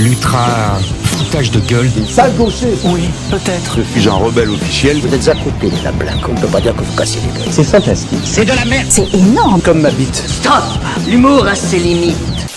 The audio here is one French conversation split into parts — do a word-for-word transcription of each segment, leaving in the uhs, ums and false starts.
l'ultra foutage de gueule. Sale gaucher. Oui, peut-être. Je suis un rebelle officiel. Vous êtes à côté de la plaque, on ne peut pas dire que vous cassez les gueules. C'est fantastique. C'est de la merde. C'est énorme. Comme ma bite. Stop. L'humour a ses limites.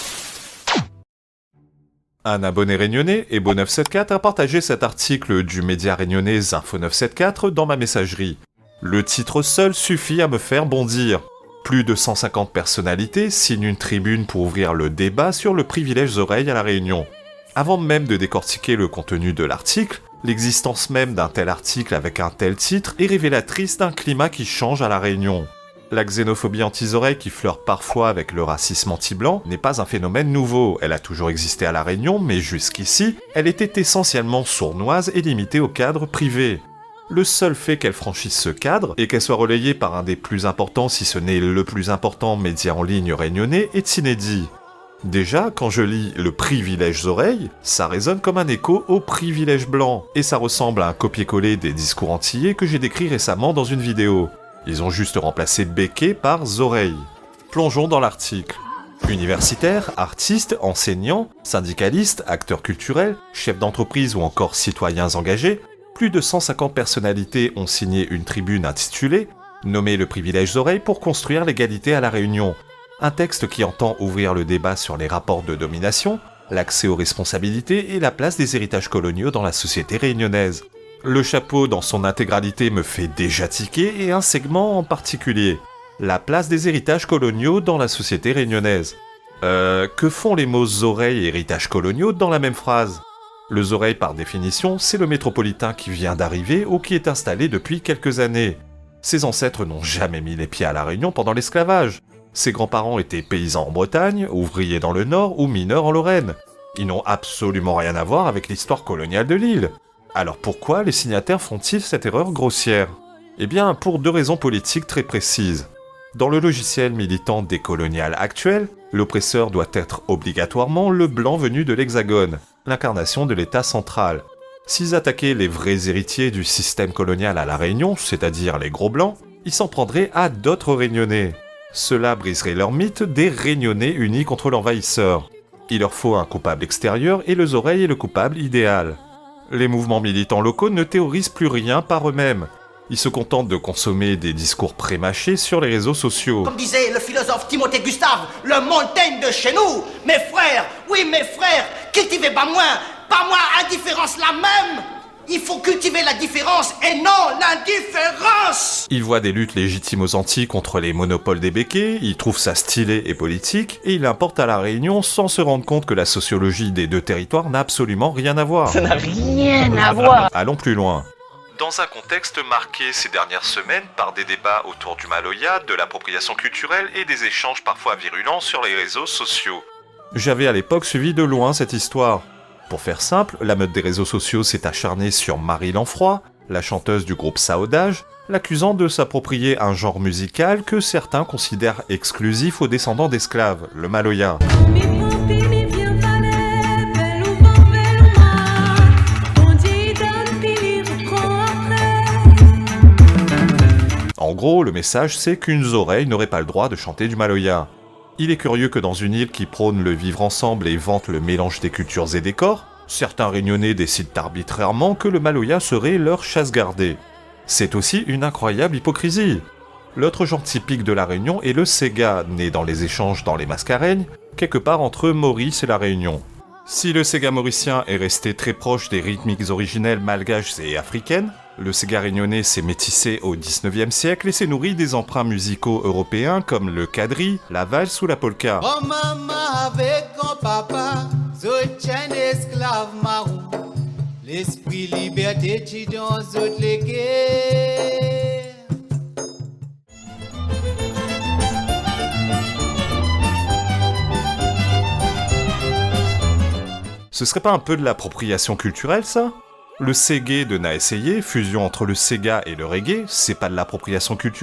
Un abonné réunionnais, Ebo neuf cent soixante-quatorze, a partagé cet article du média réunionnais Zinfo neuf cent soixante-quatorze dans ma messagerie. Le titre seul suffit à me faire bondir. Plus de cent cinquante personnalités signent une tribune pour ouvrir le débat sur le privilège oreille à La Réunion. Avant même de décortiquer le contenu de l'article, l'existence même d'un tel article avec un tel titre est révélatrice d'un climat qui change à La Réunion. La xénophobie anti-oreilles qui flirte parfois avec le racisme anti-blanc n'est pas un phénomène nouveau, elle a toujours existé à La Réunion, mais jusqu'ici, elle était essentiellement sournoise et limitée au cadre privé. Le seul fait qu'elle franchisse ce cadre, et qu'elle soit relayée par un des plus importants, si ce n'est le plus important média en ligne réunionnais, est inédit. Déjà, quand je lis « le privilège oreille », ça résonne comme un écho au privilège blanc, et ça ressemble à un copier-coller des discours antillais que j'ai décrit récemment dans une vidéo. Ils ont juste remplacé béquet par oreilles. Plongeons dans l'article. Universitaires, artistes, enseignants, syndicalistes, acteurs culturels, chefs d'entreprise ou encore citoyens engagés, plus de cent cinquante personnalités ont signé une tribune intitulée « Nommer le privilège oreille pour construire l'égalité à La Réunion », un texte qui entend ouvrir le débat sur les rapports de domination, l'accès aux responsabilités et la place des héritages coloniaux dans la société réunionnaise. Le chapeau dans son intégralité me fait déjà tiquer et un segment en particulier. La place des héritages coloniaux dans la société réunionnaise. Euh, que font les mots oreilles et héritages coloniaux dans la même phrase ? Le oreille par définition, c'est le métropolitain qui vient d'arriver ou qui est installé depuis quelques années. Ses ancêtres n'ont jamais mis les pieds à La Réunion pendant l'esclavage. Ses grands-parents étaient paysans en Bretagne, ouvriers dans le Nord ou mineurs en Lorraine. Ils n'ont absolument rien à voir avec l'histoire coloniale de l'île. Alors pourquoi les signataires font-ils cette erreur grossière ? Eh bien, pour deux raisons politiques très précises. Dans le logiciel militant décolonial actuel, l'oppresseur doit être obligatoirement le blanc venu de l'Hexagone, l'incarnation de l'État central. S'ils attaquaient les vrais héritiers du système colonial à La Réunion, c'est-à-dire les gros blancs, ils s'en prendraient à d'autres Réunionnais. Cela briserait leur mythe des Réunionnais unis contre l'envahisseur. Il leur faut un coupable extérieur et le oreille est le coupable idéal. Les mouvements militants locaux ne théorisent plus rien par eux-mêmes. Ils se contentent de consommer des discours prémâchés sur les réseaux sociaux. Comme disait le philosophe Timothée Gustave, le Montaigne de chez nous. Mes frères, oui mes frères, cultivez pas moins, pas moins indifférence la même. Il faut cultiver la différence et non l'indifférence. Ils voient des luttes légitimes aux Antilles contre les monopoles des béquets, ils trouvent ça stylé et politique, et ils l'importent à La Réunion sans se rendre compte que la sociologie des deux territoires n'a absolument rien à voir. Ça n'a rien à voir. Allons plus loin. Dans un contexte marqué ces dernières semaines par des débats autour du Maloya, de l'appropriation culturelle et des échanges parfois virulents sur les réseaux sociaux. J'avais à l'époque suivi de loin cette histoire. Pour faire simple, la meute des réseaux sociaux s'est acharnée sur Marie Lanfroy, la chanteuse du groupe Saodage, l'accusant de s'approprier un genre musical que certains considèrent exclusif aux descendants d'esclaves, le Maloya. En gros, le message c'est qu'une oreille n'aurait pas le droit de chanter du Maloya. Il est curieux que dans une île qui prône le vivre ensemble et vante le mélange des cultures et des corps, certains Réunionnais décident arbitrairement que le Maloya serait leur chasse gardée. C'est aussi une incroyable hypocrisie. L'autre genre typique de La Réunion est le Sega, né dans les échanges dans les Mascareignes, quelque part entre Maurice et La Réunion. Si le Sega mauricien est resté très proche des rythmiques originelles malgaches et africaines, le Sega réunionnais s'est métissé au dix-neuvième siècle et s'est nourri des emprunts musicaux européens comme le quadrille, la valse ou la polka. Oh maman avec ton papa, soutien esclave marron, l'esprit liberté tu dans toutes les guerres. Ce serait pas un peu de l'appropriation culturelle, ça ? Le Segé de Na Essayé, fusion entre le Sega et le reggae, c'est pas de l'appropriation culturelle ?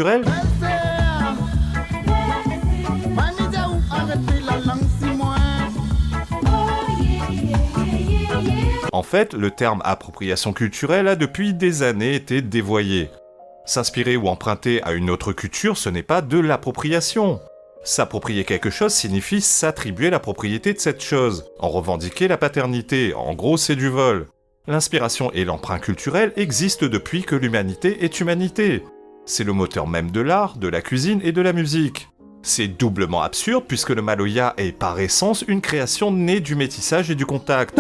En fait, le terme appropriation culturelle a depuis des années été dévoyé. S'inspirer ou emprunter à une autre culture, ce n'est pas de l'appropriation. S'approprier quelque chose signifie s'attribuer la propriété de cette chose, en revendiquer la paternité, en gros c'est du vol. L'inspiration et l'emprunt culturel existent depuis que l'humanité est humanité. C'est le moteur même de l'art, de la cuisine et de la musique. C'est doublement absurde puisque le Maloya est par essence une création née du métissage et du contact.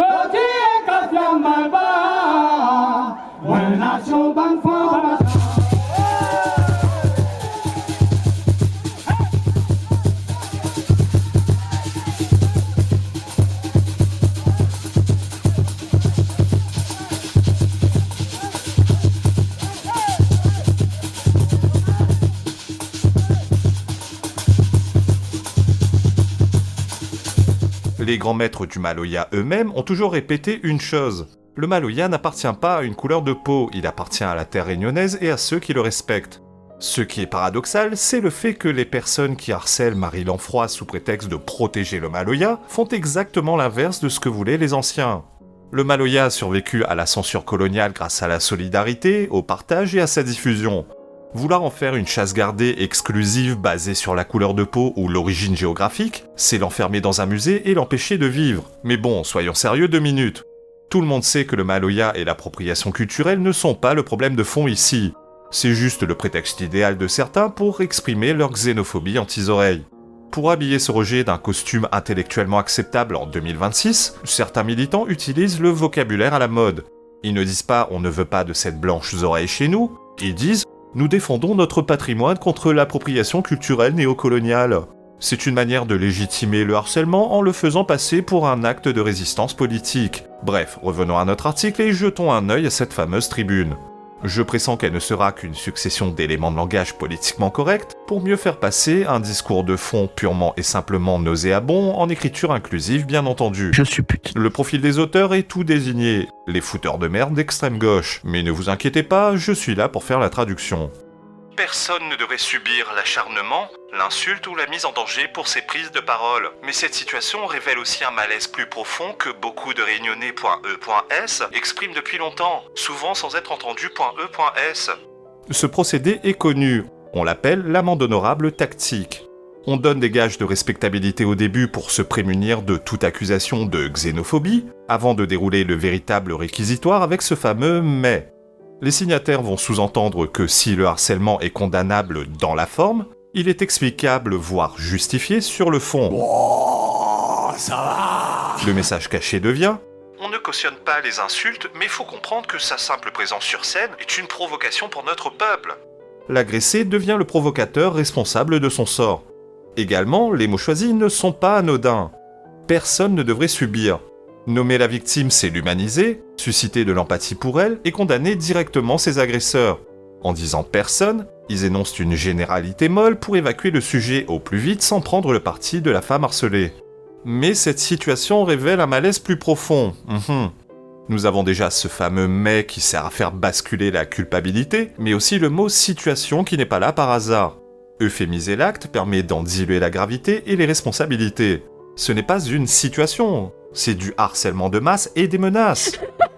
Les grands maîtres du Maloya eux-mêmes ont toujours répété une chose. Le Maloya n'appartient pas à une couleur de peau, il appartient à la terre réunionnaise et à ceux qui le respectent. Ce qui est paradoxal, c'est le fait que les personnes qui harcèlent Marie Lanfroy sous prétexte de protéger le Maloya font exactement l'inverse de ce que voulaient les anciens. Le Maloya a survécu à la censure coloniale grâce à la solidarité, au partage et à sa diffusion. Vouloir en faire une chasse gardée exclusive basée sur la couleur de peau ou l'origine géographique, c'est l'enfermer dans un musée et l'empêcher de vivre. Mais bon, soyons sérieux deux minutes. Tout le monde sait que le Maloya et l'appropriation culturelle ne sont pas le problème de fond ici. C'est juste le prétexte idéal de certains pour exprimer leur xénophobie anti-oreilles. Pour habiller ce rejet d'un costume intellectuellement acceptable en deux mille vingt-six, certains militants utilisent le vocabulaire à la mode. Ils ne disent pas « on ne veut pas de cette blanche oreille chez nous », ils disent « nous défendons notre patrimoine contre l'appropriation culturelle néocoloniale ». C'est une manière de légitimer le harcèlement en le faisant passer pour un acte de résistance politique. Bref, revenons à notre article et jetons un œil à cette fameuse tribune. Je pressens qu'elle ne sera qu'une succession d'éléments de langage politiquement corrects pour mieux faire passer un discours de fond purement et simplement nauséabond en écriture inclusive bien entendu. Je suppute. Le profil des auteurs est tout désigné, les fouteurs de merde d'extrême gauche. Mais ne vous inquiétez pas, je suis là pour faire la traduction. Personne ne devrait subir l'acharnement, l'insulte ou la mise en danger pour ses prises de parole. Mais cette situation révèle aussi un malaise plus profond que beaucoup de réunionnais.e.s expriment depuis longtemps, souvent sans être entendus.e.s. Ce procédé est connu, on l'appelle l'amende honorable tactique. On donne des gages de respectabilité au début pour se prémunir de toute accusation de xénophobie, avant de dérouler le véritable réquisitoire avec ce fameux « mais ». Les signataires vont sous-entendre que si le harcèlement est condamnable dans la forme, il est explicable, voire justifié sur le fond. Oh, ça va. Le message caché devient « On ne cautionne pas les insultes, mais faut comprendre que sa simple présence sur scène est une provocation pour notre peuple. » L'agressé devient le provocateur responsable de son sort. Également, les mots choisis ne sont pas anodins. Personne ne devrait subir. Nommer la victime, c'est l'humaniser, susciter de l'empathie pour elle et condamner directement ses agresseurs. En disant personne, ils énoncent une généralité molle pour évacuer le sujet au plus vite sans prendre le parti de la femme harcelée. Mais cette situation révèle un malaise plus profond. Mmh. Nous avons déjà ce fameux « mais » qui sert à faire basculer la culpabilité, mais aussi le mot « situation » qui n'est pas là par hasard. Euphémiser l'acte permet d'en diluer la gravité et les responsabilités. Ce n'est pas une situation, c'est du harcèlement de masse et des menaces.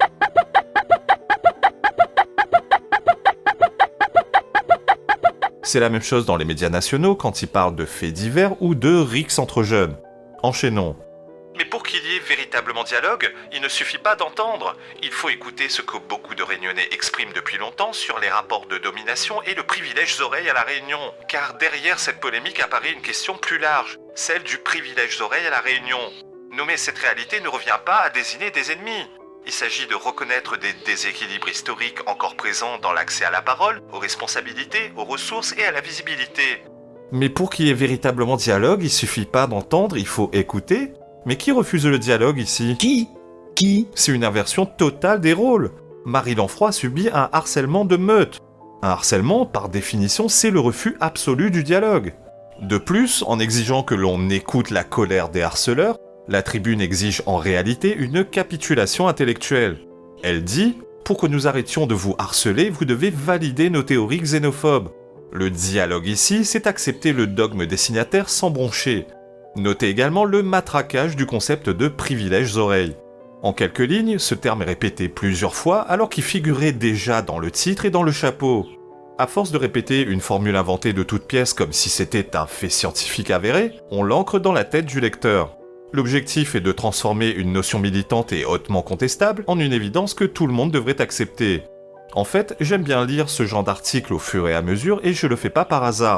C'est la même chose dans les médias nationaux quand ils parlent de faits divers ou de rixes entre jeunes. Enchaînons. Mais pour qu'il y ait véritablement dialogue, il ne suffit pas d'entendre. Il faut écouter ce que beaucoup de Réunionnais expriment depuis longtemps sur les rapports de domination et le privilège oreilles à la Réunion. Car derrière cette polémique apparaît une question plus large, celle du privilège oreilles à la Réunion. Nommer cette réalité ne revient pas à désigner des ennemis. Il s'agit de reconnaître des déséquilibres historiques encore présents dans l'accès à la parole, aux responsabilités, aux ressources et à la visibilité. Mais pour qu'il y ait véritablement dialogue, il suffit pas d'entendre, il faut écouter. Mais qui refuse le dialogue ici ? Qui ? Qui ? C'est une inversion totale des rôles. Marie Lanfroy subit un harcèlement de meute. Un harcèlement, par définition, c'est le refus absolu du dialogue. De plus, en exigeant que l'on écoute la colère des harceleurs, la tribune exige en réalité une capitulation intellectuelle. Elle dit « Pour que nous arrêtions de vous harceler, vous devez valider nos théories xénophobes. » Le dialogue ici, c'est accepter le dogme des signataires sans broncher. Notez également le matraquage du concept de privilège oreilles. En quelques lignes, ce terme est répété plusieurs fois alors qu'il figurait déjà dans le titre et dans le chapeau. À force de répéter une formule inventée de toutes pièces comme si c'était un fait scientifique avéré, on l'ancre dans la tête du lecteur. L'objectif est de transformer une notion militante et hautement contestable en une évidence que tout le monde devrait accepter. En fait, j'aime bien lire ce genre d'articles au fur et à mesure et je le fais pas par hasard.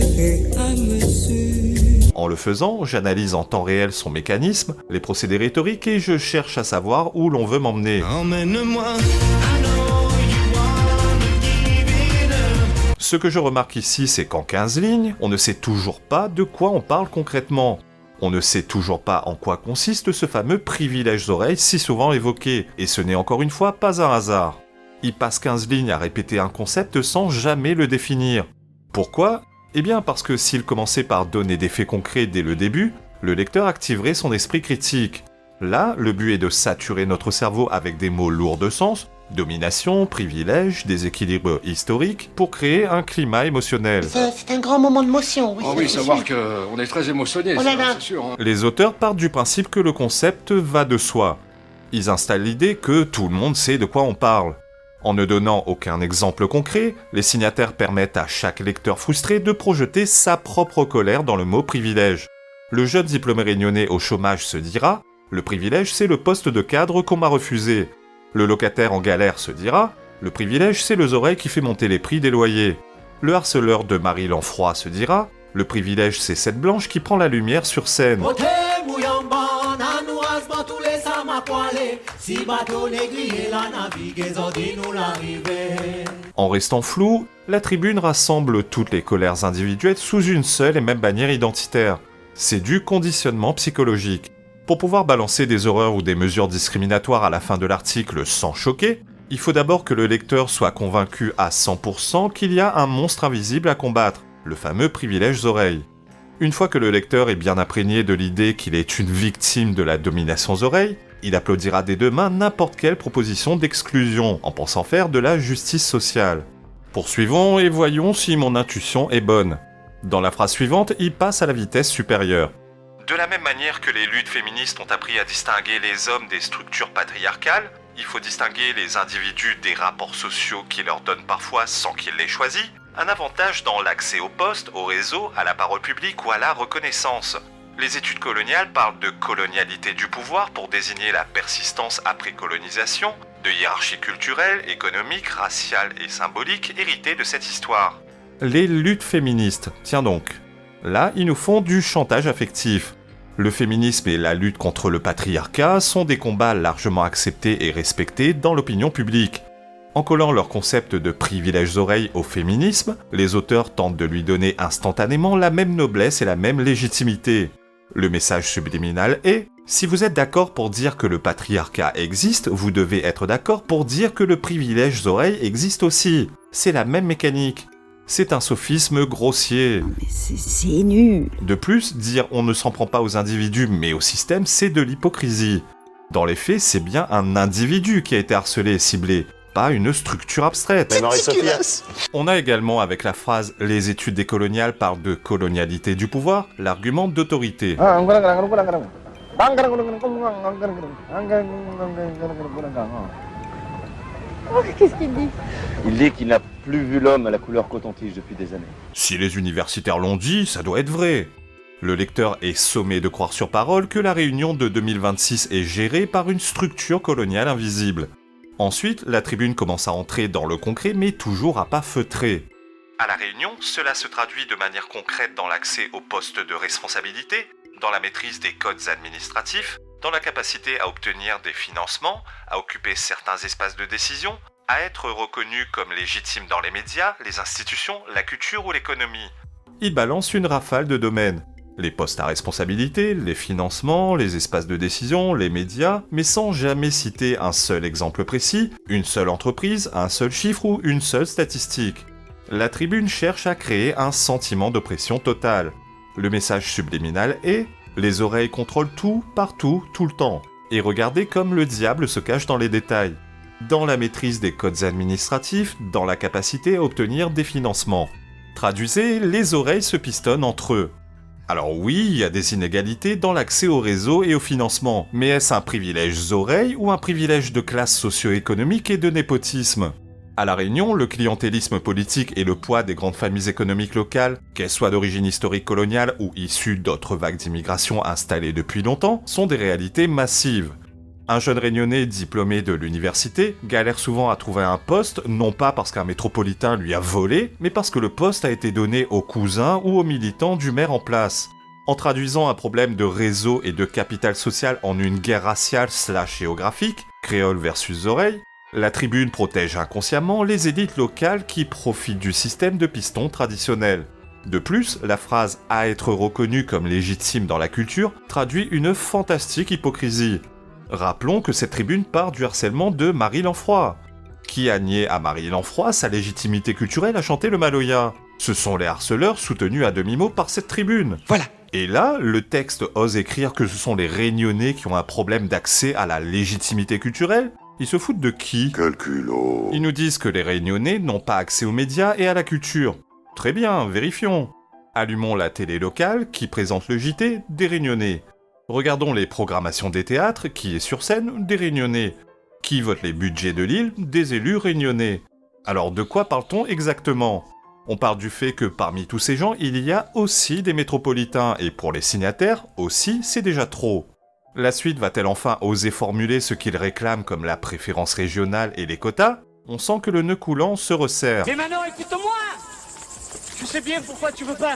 En le faisant, j'analyse en temps réel son mécanisme, les procédés rhétoriques et je cherche à savoir où l'on veut m'emmener. Emmène-moi. Ce que je remarque ici, c'est qu'en quinze lignes, on ne sait toujours pas de quoi on parle concrètement. On ne sait toujours pas en quoi consiste ce fameux privilège oreilles si souvent évoqué, et ce n'est encore une fois pas un hasard. Il passe quinze lignes à répéter un concept sans jamais le définir. Pourquoi ? Eh bien parce que s'il commençait par donner des faits concrets dès le début, le lecteur activerait son esprit critique. Là, le but est de saturer notre cerveau avec des mots lourds de sens, domination, privilège, déséquilibre historique, pour créer un climat émotionnel. C'est, c'est un grand moment de motion, oui. Oh oui, savoir qu'on est très émotionné, oh ça, là là. c'est sûr. Hein. Les auteurs partent du principe que le concept va de soi. Ils installent l'idée que tout le monde sait de quoi on parle. En ne donnant aucun exemple concret, les signataires permettent à chaque lecteur frustré de projeter sa propre colère dans le mot privilège. Le jeune diplômé réunionnais au chômage se dira « Le privilège, c'est le poste de cadre qu'on m'a refusé ». Le locataire en galère se dira « Le privilège, c'est les oreilles qui fait monter les prix des loyers ». Le harceleur de Marie Lanfroy se dira « Le privilège, c'est cette blanche qui prend la lumière sur scène ». En restant flou, la tribune rassemble toutes les colères individuelles sous une seule et même bannière identitaire. C'est du conditionnement psychologique. Pour pouvoir balancer des horreurs ou des mesures discriminatoires à la fin de l'article sans choquer, il faut d'abord que le lecteur soit convaincu à cent pour cent qu'il y a un monstre invisible à combattre, le fameux privilège oreilles. Une fois que le lecteur est bien imprégné de l'idée qu'il est une victime de la domination oreilles, il applaudira des deux mains n'importe quelle proposition d'exclusion, en pensant faire de la justice sociale. Poursuivons et voyons si mon intuition est bonne. Dans la phrase suivante, il passe à la vitesse supérieure. De la même manière que les luttes féministes ont appris à distinguer les hommes des structures patriarcales, il faut distinguer les individus des rapports sociaux qui leur donnent parfois, sans qu'ils l'aient choisi, un avantage dans l'accès au poste, au réseau, à la parole publique ou à la reconnaissance. Les études coloniales parlent de colonialité du pouvoir pour désigner la persistance après colonisation, de hiérarchie culturelle, économique, raciale et symbolique héritée de cette histoire. Les luttes féministes, tiens donc. Là, ils nous font du chantage affectif. Le féminisme et la lutte contre le patriarcat sont des combats largement acceptés et respectés dans l'opinion publique. En collant leur concept de privilège oreilles au féminisme, les auteurs tentent de lui donner instantanément la même noblesse et la même légitimité. Le message subliminal est « Si vous êtes d'accord pour dire que le patriarcat existe, vous devez être d'accord pour dire que le privilège oreilles existe aussi. C'est la même mécanique. » C'est un sophisme grossier. Mais c'est, c'est nul. De plus, dire on ne s'en prend pas aux individus mais au système, c'est de l'hypocrisie. Dans les faits, c'est bien un individu qui a été harcelé et ciblé, pas une structure abstraite. Mais Marie-Sophie. On a également avec la phrase « Les études décoloniales parlent de colonialité du pouvoir » l'argument d'autorité. Oh, qu'est-ce qu'il dit ? Il dit qu'il n'a plus vu l'homme à la couleur coton-tige depuis des années. Si les universitaires l'ont dit, ça doit être vrai. Le lecteur est sommé de croire sur parole que la Réunion de deux mille vingt-six est gérée par une structure coloniale invisible. Ensuite, la tribune commence à entrer dans le concret, mais toujours à pas feutré. À la Réunion, cela se traduit de manière concrète dans l'accès aux postes de responsabilité, dans la maîtrise des codes administratifs, dans la capacité à obtenir des financements, à occuper certains espaces de décision, à être reconnu comme légitime dans les médias, les institutions, la culture ou l'économie. Il balance une rafale de domaines. Les postes à responsabilité, les financements, les espaces de décision, les médias, mais sans jamais citer un seul exemple précis, une seule entreprise, un seul chiffre ou une seule statistique. La tribune cherche à créer un sentiment d'oppression totale. Le message subliminal est « Les oreilles contrôlent tout, partout, tout le temps. Et regardez comme le diable se cache dans les détails. Dans la maîtrise des codes administratifs, dans la capacité à obtenir des financements. Traduisez, les oreilles se pistonnent entre eux. Alors oui, il y a des inégalités dans l'accès au réseau et au financement, mais est-ce un privilège oreilles ou un privilège de classe socio-économique et de népotisme ? À La Réunion, le clientélisme politique et le poids des grandes familles économiques locales, qu'elles soient d'origine historique coloniale ou issues d'autres vagues d'immigration installées depuis longtemps, sont des réalités massives. Un jeune réunionnais diplômé de l'université galère souvent à trouver un poste, non pas parce qu'un métropolitain lui a volé, mais parce que le poste a été donné aux cousins ou aux militants du maire en place. En traduisant un problème de réseau et de capital social en une guerre raciale slash géographique, créole versus oreille, la tribune protège inconsciemment les élites locales qui profitent du système de piston traditionnel. De plus, la phrase « à être reconnu comme légitime dans la culture » traduit une fantastique hypocrisie. Rappelons que cette tribune part du harcèlement de Marie Lanfroy. Qui a nié à Marie Lanfroy sa légitimité culturelle à chanter le Maloya? Ce sont les harceleurs soutenus à demi-mot par cette tribune. Voilà. Et là, le texte ose écrire que ce sont les Réunionnais qui ont un problème d'accès à la légitimité culturelle. Ils se foutent de qui? Quel culot! Ils nous disent que les Réunionnais n'ont pas accès aux médias et à la culture. Très bien, vérifions. Allumons la télé locale qui présente le J T des Réunionnais. Regardons les programmations des théâtres qui est sur scène des Réunionnais. Qui vote les budgets de l'île des élus réunionnais. Alors de quoi parle-t-on exactement? On parle du fait que parmi tous ces gens, il y a aussi des métropolitains, et pour les signataires, aussi, c'est déjà trop. La suite va-t-elle enfin oser formuler ce qu'ils réclament comme la préférence régionale et les quotas? On sent que le nœud coulant se resserre. Mais maintenant, écoute-moi! Tu sais bien pourquoi tu veux pas.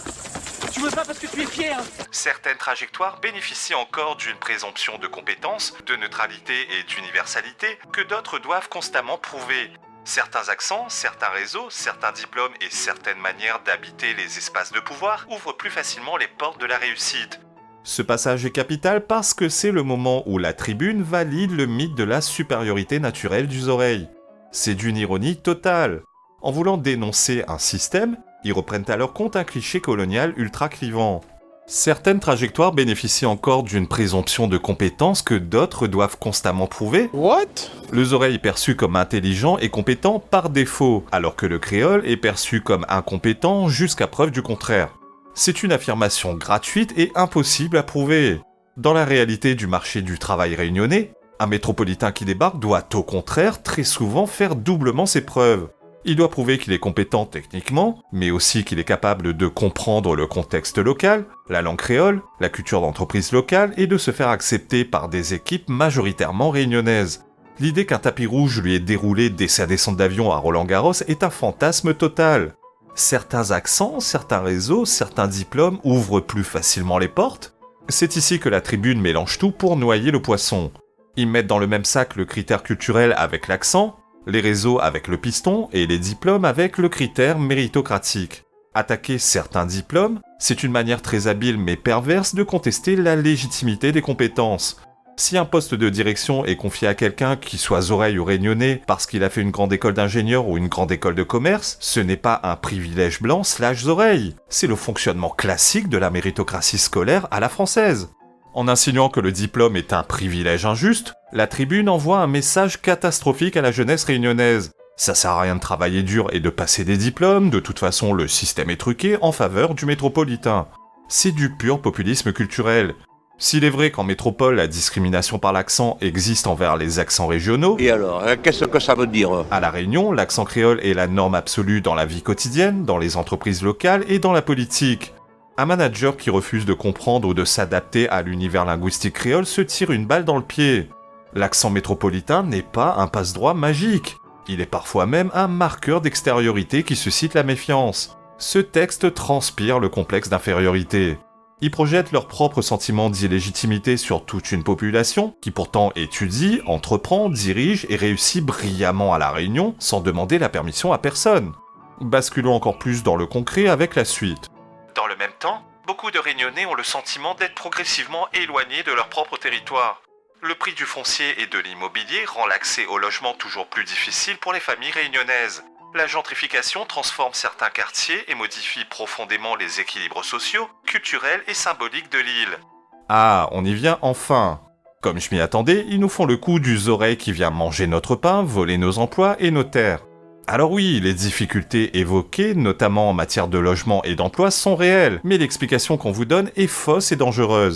Tu veux pas parce que tu es fier. Certaines trajectoires bénéficient encore d'une présomption de compétence, de neutralité et d'universalité que d'autres doivent constamment prouver. Certains accents, certains réseaux, certains diplômes et certaines manières d'habiter les espaces de pouvoir ouvrent plus facilement les portes de la réussite. Ce passage est capital parce que c'est le moment où la tribune valide le mythe de la supériorité naturelle du Zoreille. C'est d'une ironie totale. En voulant dénoncer un système, ils reprennent à leur compte un cliché colonial ultra clivant. Certaines trajectoires bénéficient encore d'une présomption de compétence que d'autres doivent constamment prouver. What? Le Zoreille est perçu comme intelligent et compétent par défaut, alors que le créole est perçu comme incompétent jusqu'à preuve du contraire. C'est une affirmation gratuite et impossible à prouver. Dans la réalité du marché du travail réunionnais, un métropolitain qui débarque doit au contraire très souvent faire doublement ses preuves. Il doit prouver qu'il est compétent techniquement, mais aussi qu'il est capable de comprendre le contexte local, la langue créole, la culture d'entreprise locale et de se faire accepter par des équipes majoritairement réunionnaises. L'idée qu'un tapis rouge lui est déroulé dès sa descente d'avion à Roland-Garros est un fantasme total. Certains accents, certains réseaux, certains diplômes ouvrent plus facilement les portes. C'est ici que la tribune mélange tout pour noyer le poisson. Ils mettent dans le même sac le critère culturel avec l'accent, les réseaux avec le piston et les diplômes avec le critère méritocratique. Attaquer certains diplômes, c'est une manière très habile mais perverse de contester la légitimité des compétences. Si un poste de direction est confié à quelqu'un qui soit Zoreille ou Réunionnais parce qu'il a fait une grande école d'ingénieur ou une grande école de commerce, ce n'est pas un privilège blanc slash Zoreille. C'est le fonctionnement classique de la méritocratie scolaire à la française. En insinuant que le diplôme est un privilège injuste, la tribune envoie un message catastrophique à la jeunesse réunionnaise. Ça sert à rien de travailler dur et de passer des diplômes, de toute façon le système est truqué en faveur du métropolitain. C'est du pur populisme culturel. S'il est vrai qu'en métropole, la discrimination par l'accent existe envers les accents régionaux... Et alors, hein, qu'est-ce que ça veut dire? À La Réunion, l'accent créole est la norme absolue dans la vie quotidienne, dans les entreprises locales et dans la politique. Un manager qui refuse de comprendre ou de s'adapter à l'univers linguistique créole se tire une balle dans le pied. L'accent métropolitain n'est pas un passe-droit magique. Il est parfois même un marqueur d'extériorité qui suscite la méfiance. Ce texte transpire le complexe d'infériorité. Ils projettent leur propre sentiment d'illégitimité sur toute une population qui pourtant étudie, entreprend, dirige et réussit brillamment à La Réunion sans demander la permission à personne. Basculons encore plus dans le concret avec la suite. Dans le même temps, beaucoup de Réunionnais ont le sentiment d'être progressivement éloignés de leur propre territoire. Le prix du foncier et de l'immobilier rend l'accès au logement toujours plus difficile pour les familles réunionnaises. La gentrification transforme certains quartiers et modifie profondément les équilibres sociaux, culturels et symboliques de l'île. Ah, on y vient enfin. Comme je m'y attendais, ils nous font le coup du Zoreille qui vient manger notre pain, voler nos emplois et nos terres. Alors oui, les difficultés évoquées, notamment en matière de logement et d'emploi, sont réelles, mais l'explication qu'on vous donne est fausse et dangereuse.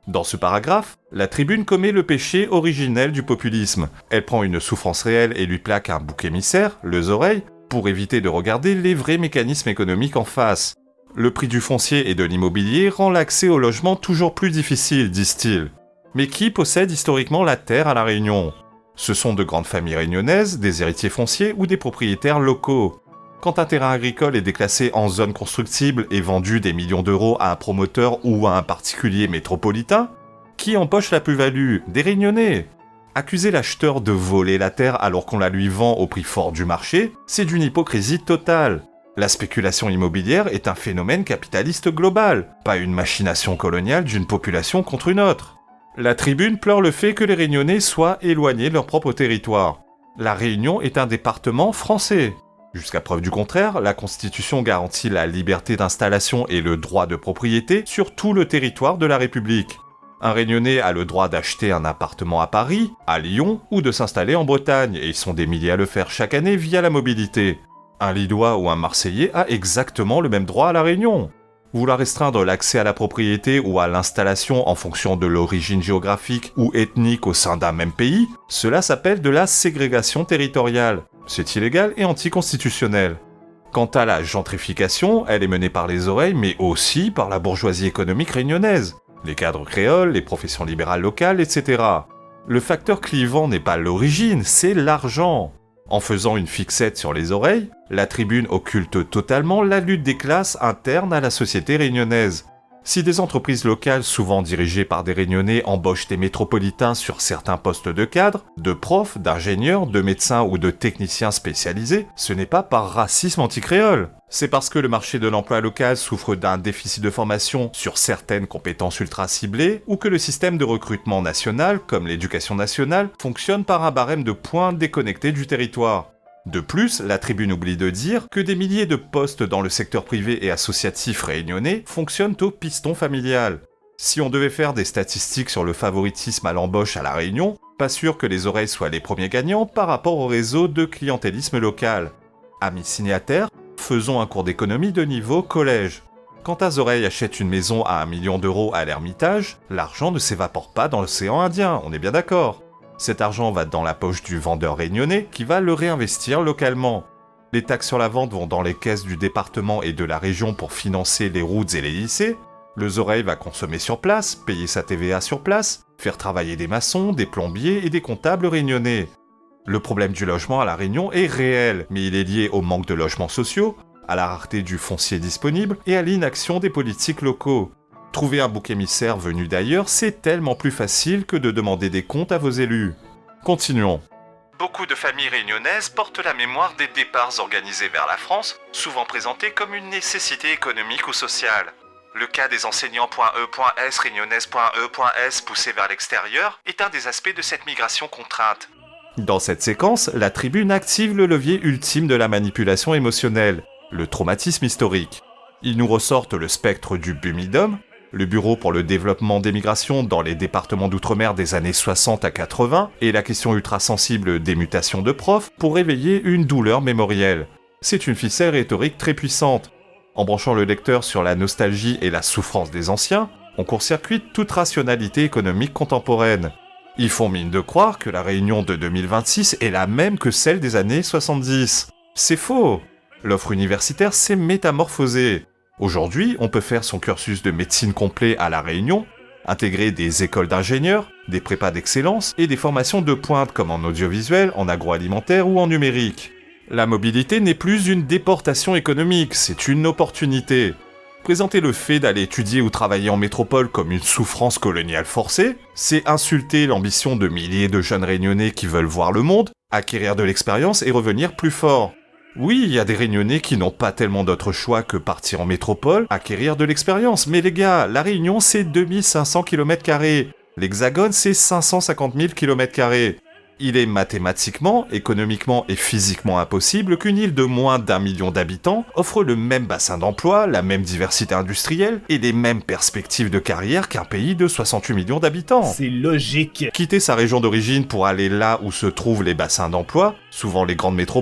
Dans ce paragraphe, la Tribune commet le péché originel du populisme. Elle prend une souffrance réelle et lui plaque un bouc émissaire, les oreilles, pour éviter de regarder les vrais mécanismes économiques en face. Le prix du foncier et de l'immobilier rend l'accès au logement toujours plus difficile, disent-ils. Mais qui possède historiquement la terre à La Réunion ? Ce sont de grandes familles réunionnaises, des héritiers fonciers ou des propriétaires locaux. Quand un terrain agricole est déclassé en zone constructible et vendu des millions d'euros à un promoteur ou à un particulier métropolitain, qui empoche la plus-value ? Des Réunionnais. Accuser l'acheteur de voler la terre alors qu'on la lui vend au prix fort du marché, c'est d'une hypocrisie totale. La spéculation immobilière est un phénomène capitaliste global, pas une machination coloniale d'une population contre une autre. La Tribune pleure le fait que les Réunionnais soient éloignés de leur propre territoire. La Réunion est un département français. Jusqu'à preuve du contraire, la Constitution garantit la liberté d'installation et le droit de propriété sur tout le territoire de la République. Un Réunionnais a le droit d'acheter un appartement à Paris, à Lyon ou de s'installer en Bretagne, et ils sont des milliers à le faire chaque année via la mobilité. Un Lillois ou un Marseillais a exactement le même droit à La Réunion. Vouloir restreindre l'accès à la propriété ou à l'installation en fonction de l'origine géographique ou ethnique au sein d'un même pays, cela s'appelle de la ségrégation territoriale. C'est illégal et anticonstitutionnel. Quant à la gentrification, elle est menée par les oreilles, mais aussi par la bourgeoisie économique réunionnaise, les cadres créoles, les professions libérales locales, et cetera. Le facteur clivant n'est pas l'origine, c'est l'argent. En faisant une fixette sur les oreilles, la Tribune occulte totalement la lutte des classes internes à la société réunionnaise. Si des entreprises locales, souvent dirigées par des Réunionnais, embauchent des métropolitains sur certains postes de cadres, de profs, d'ingénieurs, de médecins ou de techniciens spécialisés, ce n'est pas par racisme anti-créole. C'est parce que le marché de l'emploi local souffre d'un déficit de formation sur certaines compétences ultra ciblées, ou que le système de recrutement national, comme l'éducation nationale, fonctionne par un barème de points déconnecté du territoire. De plus, la Tribune oublie de dire que des milliers de postes dans le secteur privé et associatif réunionnais fonctionnent au piston familial. Si on devait faire des statistiques sur le favoritisme à l'embauche à La Réunion, pas sûr que les oreilles soient les premiers gagnants par rapport au réseau de clientélisme local. Amis signataires, faisons un cours d'économie de niveau collège. Quand Azoreille achète une maison à un million d'euros à l'Ermitage, l'argent ne s'évapore pas dans l'océan Indien, on est bien d'accord. Cet argent va dans la poche du vendeur réunionnais qui va le réinvestir localement. Les taxes sur la vente vont dans les caisses du département et de la région pour financer les routes et les lycées. Les oreilles va consommer sur place, payer sa T V A sur place, faire travailler des maçons, des plombiers et des comptables réunionnais. Le problème du logement à La Réunion est réel, mais il est lié au manque de logements sociaux, à la rareté du foncier disponible et à l'inaction des politiques locaux. Trouver un bouc émissaire venu d'ailleurs, c'est tellement plus facile que de demander des comptes à vos élus. Continuons. Beaucoup de familles réunionnaises portent la mémoire des départs organisés vers la France, souvent présentés comme une nécessité économique ou sociale. Le cas des enseignants.e.s, réunionnaises.e.s poussés vers l'extérieur est un des aspects de cette migration contrainte. Dans cette séquence, la Tribune active le levier ultime de la manipulation émotionnelle, le traumatisme historique. Ils nous ressortent le spectre du Bumidum, le Bureau pour le développement des migrations dans les départements d'outre-mer des années soixante à quatre-vingts, et la question ultra-sensible des mutations de profs pour réveiller une douleur mémorielle. C'est une ficelle rhétorique très puissante. En branchant le lecteur sur la nostalgie et la souffrance des anciens, on court-circuite toute rationalité économique contemporaine. Ils font mine de croire que la Réunion de deux mille vingt-six est la même que celle des années soixante-dix. C'est faux. L'offre universitaire s'est métamorphosée. Aujourd'hui, on peut faire son cursus de médecine complet à La Réunion, intégrer des écoles d'ingénieurs, des prépas d'excellence et des formations de pointe comme en audiovisuel, en agroalimentaire ou en numérique. La mobilité n'est plus une déportation économique, c'est une opportunité. Présenter le fait d'aller étudier ou travailler en métropole comme une souffrance coloniale forcée, c'est insulter l'ambition de milliers de jeunes Réunionnais qui veulent voir le monde, acquérir de l'expérience et revenir plus forts. Oui, il y a des Réunionnais qui n'ont pas tellement d'autre choix que partir en métropole, acquérir de l'expérience, mais les gars, la Réunion c'est deux mille cinq cents kilomètres carrés, l'Hexagone c'est cinq cent cinquante mille kilomètres carrés. Il est mathématiquement, économiquement et physiquement impossible qu'une île de moins d'un million d'habitants offre le même bassin d'emploi, la même diversité industrielle et les mêmes perspectives de carrière qu'un pays de soixante-huit millions d'habitants. C'est logique. Quitter sa région d'origine pour aller là où se trouvent les bassins d'emploi, souvent les grandes métropoles,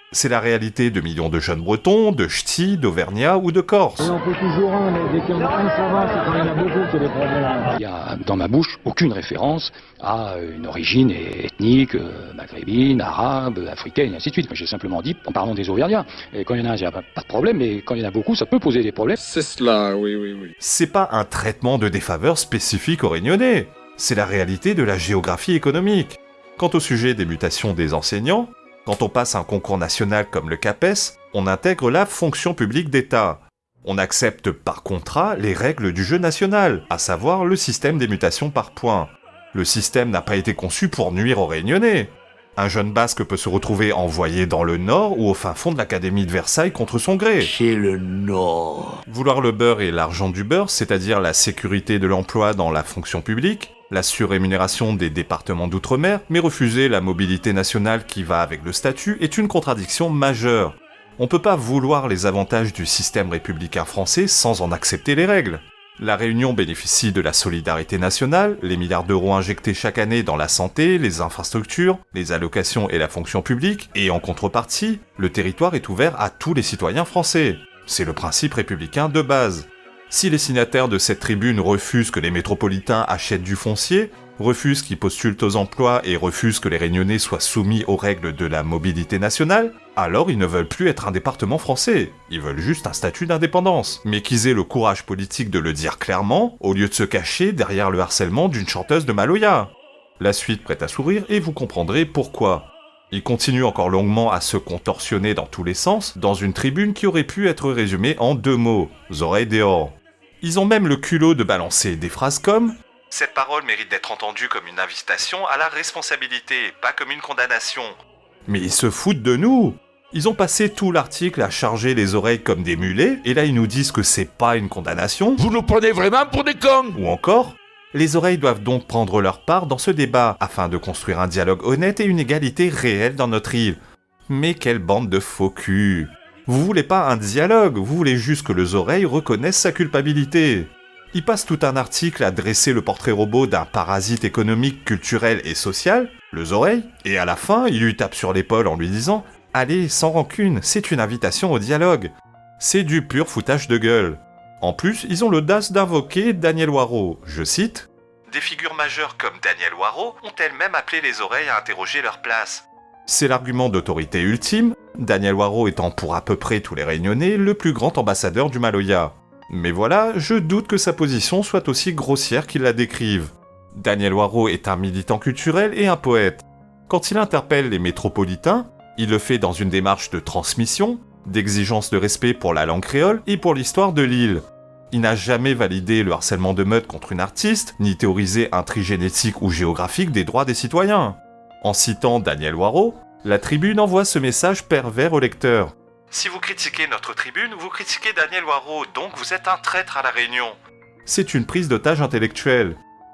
C'est la réalité de millions de jeunes bretons, de ch'tis, d'auvergnats ou de corses. On peut toujours un, mais dès qu'il y en a un, ça va, c'est quand il y en a beaucoup que les problèmes. Il n'y a dans ma bouche aucune référence à une origine ethnique, euh, maghrébine, arabe, africaine, et ainsi de suite. J'ai simplement dit, en parlant des Auvergnats, et quand il y en a un, il n'y a pas de problème, mais quand il y en a beaucoup, ça peut poser des problèmes. C'est cela, oui, oui, oui. C'est pas un traitement de défaveur spécifique aux Réunionnais. C'est la réalité de la géographie économique. Quant au sujet des mutations des enseignants, quand on passe un concours national comme le CAPES, on intègre la fonction publique d'État. On accepte par contrat les règles du jeu national, à savoir le système des mutations par points. Le système n'a pas été conçu pour nuire aux Réunionnais. Un jeune basque peut se retrouver envoyé dans le Nord ou au fin fond de l'Académie de Versailles contre son gré. Chez le Nord. Vouloir le beurre et l'argent du beurre, c'est-à-dire la sécurité de l'emploi dans la fonction publique, la surrémunération des départements d'outre-mer, mais refuser la mobilité nationale qui va avec le statut est une contradiction majeure. On peut pas vouloir les avantages du système républicain français sans en accepter les règles. La Réunion bénéficie de la solidarité nationale, les milliards d'euros injectés chaque année dans la santé, les infrastructures, les allocations et la fonction publique, et en contrepartie, le territoire est ouvert à tous les citoyens français. C'est le principe républicain de base. Si les signataires de cette tribune refusent que les métropolitains achètent du foncier, refusent qu'ils postulent aux emplois et refusent que les Réunionnais soient soumis aux règles de la mobilité nationale, alors ils ne veulent plus être un département français, ils veulent juste un statut d'indépendance. Mais qu'ils aient le courage politique de le dire clairement, au lieu de se cacher derrière le harcèlement d'une chanteuse de Maloya. La suite prête à sourire et vous comprendrez pourquoi. Ils continuent encore longuement à se contorsionner dans tous les sens, dans une tribune qui aurait pu être résumée en deux mots, oreilles dehors. Ils ont même le culot de balancer des phrases comme « Cette parole mérite d'être entendue comme une invitation à la responsabilité, pas comme une condamnation. » Mais ils se foutent de nous. Ils ont passé tout l'article à charger les oreilles comme des mulets, et là ils nous disent que c'est pas une condamnation. Vous nous prenez vraiment pour des cons? Ou encore, les oreilles doivent donc prendre leur part dans ce débat, afin de construire un dialogue honnête et une égalité réelle dans notre île. Mais quelle bande de faux culs! Vous voulez pas un dialogue, vous voulez juste que les oreilles reconnaissent sa culpabilité. Il passe tout un article à dresser le portrait robot d'un parasite économique, culturel et social, les oreilles, et à la fin, il lui tape sur l'épaule en lui disant « Allez, sans rancune, c'est une invitation au dialogue. » C'est du pur foutage de gueule. En plus, ils ont l'audace d'invoquer Daniel Waro, je cite « Des figures majeures comme Daniel Waro ont elles-mêmes appelé les oreilles à interroger leur place. » C'est l'argument d'autorité ultime, Daniel Waro étant pour à peu près tous les Réunionnais le plus grand ambassadeur du Maloya. Mais voilà, je doute que sa position soit aussi grossière qu'il la décrive. Daniel Waro est un militant culturel et un poète. Quand il interpelle les métropolitains, il le fait dans une démarche de transmission, d'exigence de respect pour la langue créole et pour l'histoire de l'île. Il n'a jamais validé le harcèlement de meute contre une artiste, ni théorisé un tri génétique ou géographique des droits des citoyens. En citant Daniel Waro, la tribune envoie ce message pervers au lecteur. Si vous critiquez notre tribune, vous critiquez Daniel Waro, donc vous êtes un traître à la Réunion. C'est une prise d'otage intellectuelle.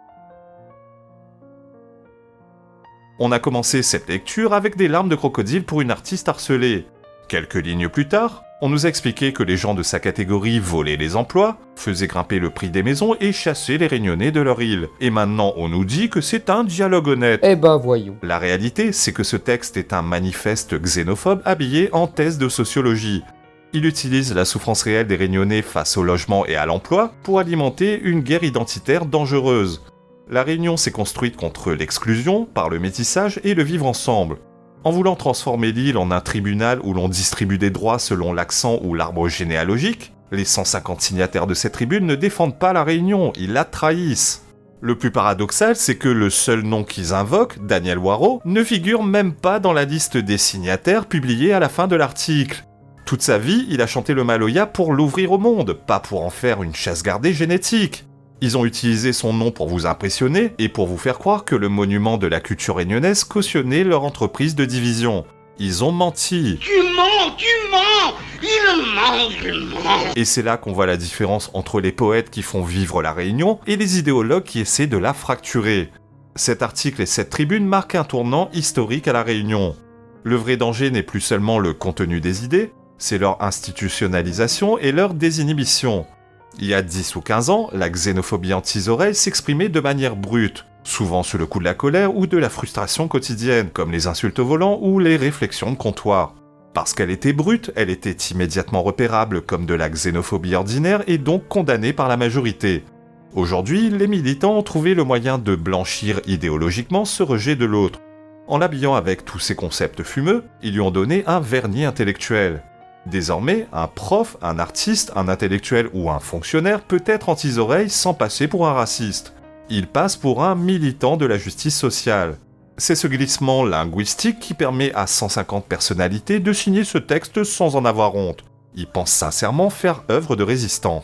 On a commencé cette lecture avec des larmes de crocodile pour une artiste harcelée. Quelques lignes plus tard, on nous a expliqué que les gens de sa catégorie volaient les emplois, faisaient grimper le prix des maisons et chassaient les Réunionnais de leur île. Et maintenant, on nous dit que c'est un dialogue honnête. Eh ben voyons. La réalité, c'est que ce texte est un manifeste xénophobe habillé en thèse de sociologie. Il utilise la souffrance réelle des Réunionnais face au logement et à l'emploi pour alimenter une guerre identitaire dangereuse. La Réunion s'est construite contre l'exclusion, par le métissage et le vivre ensemble. En voulant transformer l'île en un tribunal où l'on distribue des droits selon l'accent ou l'arbre généalogique, les cent cinquante signataires de cette tribune ne défendent pas la Réunion, ils la trahissent. Le plus paradoxal, c'est que le seul nom qu'ils invoquent, Daniel Waro, ne figure même pas dans la liste des signataires publiée à la fin de l'article. Toute sa vie, il a chanté le Maloya pour l'ouvrir au monde, pas pour en faire une chasse gardée génétique. Ils ont utilisé son nom pour vous impressionner et pour vous faire croire que le monument de la culture réunionnaise cautionnait leur entreprise de division. Ils ont menti. Tu mens, tu mens, il ment, il ment. Et c'est là qu'on voit la différence entre les poètes qui font vivre la Réunion et les idéologues qui essaient de la fracturer. Cet article et cette tribune marquent un tournant historique à la Réunion. Le vrai danger n'est plus seulement le contenu des idées, c'est leur institutionnalisation et leur désinhibition. Il y a dix ou quinze ans, la xénophobie anti-oreilles s'exprimait de manière brute, souvent sous le coup de la colère ou de la frustration quotidienne, comme les insultes au volant ou les réflexions de comptoir. Parce qu'elle était brute, elle était immédiatement repérable comme de la xénophobie ordinaire et donc condamnée par la majorité. Aujourd'hui, les militants ont trouvé le moyen de blanchir idéologiquement ce rejet de l'autre. En l'habillant avec tous ces concepts fumeux, ils lui ont donné un vernis intellectuel. Désormais, un prof, un artiste, un intellectuel ou un fonctionnaire peut être anti-oreilles sans passer pour un raciste. Il passe pour un militant de la justice sociale. C'est ce glissement linguistique qui permet à cent cinquante personnalités de signer ce texte sans en avoir honte. Ils pensent sincèrement faire œuvre de résistance.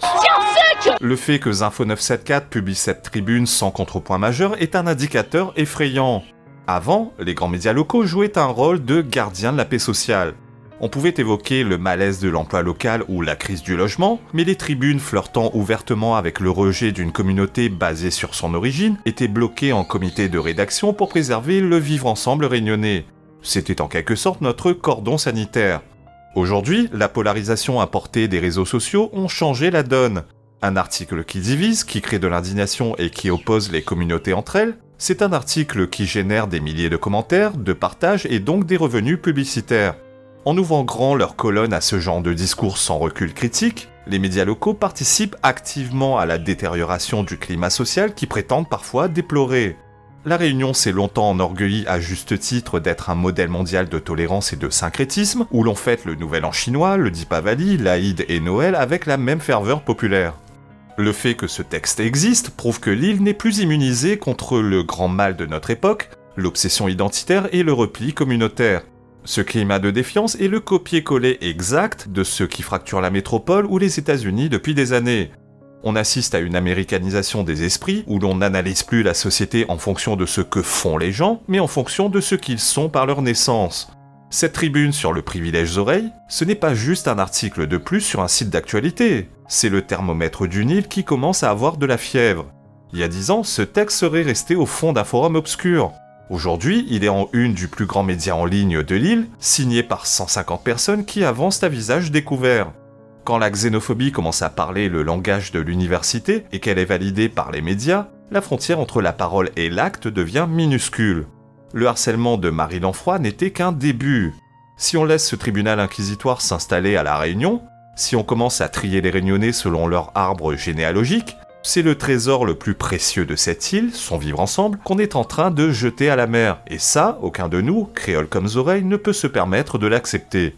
Le fait que Zinfo neuf cent soixante-quatorze publie cette tribune sans contrepoint majeur est un indicateur effrayant. Avant, les grands médias locaux jouaient un rôle de gardien de la paix sociale. On pouvait évoquer le malaise de l'emploi local ou la crise du logement, mais les tribunes flirtant ouvertement avec le rejet d'une communauté basée sur son origine étaient bloquées en comité de rédaction pour préserver le vivre ensemble réunionnais. C'était en quelque sorte notre cordon sanitaire. Aujourd'hui, la polarisation importée des réseaux sociaux ont changé la donne. Un article qui divise, qui crée de l'indignation et qui oppose les communautés entre elles, c'est un article qui génère des milliers de commentaires, de partages et donc des revenus publicitaires. En ouvrant grand leurs colonnes à ce genre de discours sans recul critique, les médias locaux participent activement à la détérioration du climat social qui prétendent parfois déplorer. La Réunion s'est longtemps enorgueillie à juste titre d'être un modèle mondial de tolérance et de syncrétisme, où l'on fête le Nouvel An chinois, le Dipavali, l'Aïd et Noël avec la même ferveur populaire. Le fait que ce texte existe prouve que l'île n'est plus immunisée contre le grand mal de notre époque, l'obsession identitaire et le repli communautaire. Ce climat de défiance est le copier-coller exact de ce qui fracture la métropole ou les États-Unis depuis des années. On assiste à une américanisation des esprits où l'on n'analyse plus la société en fonction de ce que font les gens, mais en fonction de ce qu'ils sont par leur naissance. Cette tribune sur le privilège oreille, ce n'est pas juste un article de plus sur un site d'actualité, c'est le thermomètre d'une île qui commence à avoir de la fièvre. Il y a dix ans, ce texte serait resté au fond d'un forum obscur. Aujourd'hui, il est en une du plus grand média en ligne de l'île, signé par cent cinquante personnes qui avancent à visage découvert. Quand la xénophobie commence à parler le langage de l'université et qu'elle est validée par les médias, la frontière entre la parole et l'acte devient minuscule. Le harcèlement de Marie Lanfroy n'était qu'un début. Si on laisse ce tribunal inquisitoire s'installer à La Réunion, si on commence à trier les Réunionnais selon leur arbre généalogique, c'est le trésor le plus précieux de cette île, son vivre ensemble, qu'on est en train de jeter à la mer. Et ça, aucun de nous, créoles comme oreilles, ne peut se permettre de l'accepter.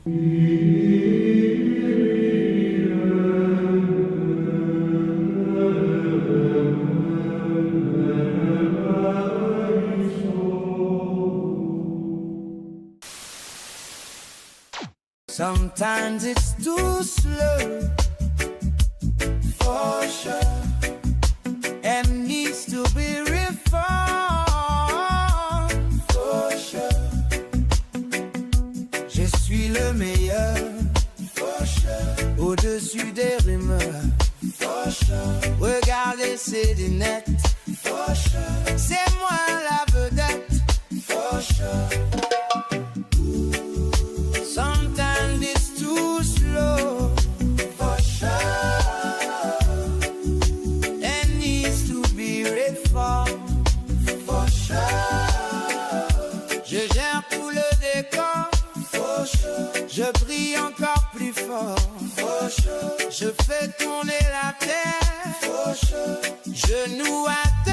Sometimes it's too slow, for sure, and needs to be reformed, for sure. Je suis le meilleur, for sure, au-dessus des rumeurs, for sure. Regardez, c'est des nets, for sure. C'est moi la vedette, for sure. Sometimes it's too slow, for sure, and needs to be reformed, for sure. Je gère tout le décor, for sure. Je brille encore plus fort, for sure. Je fais tourner la terre, for sure. Je noue à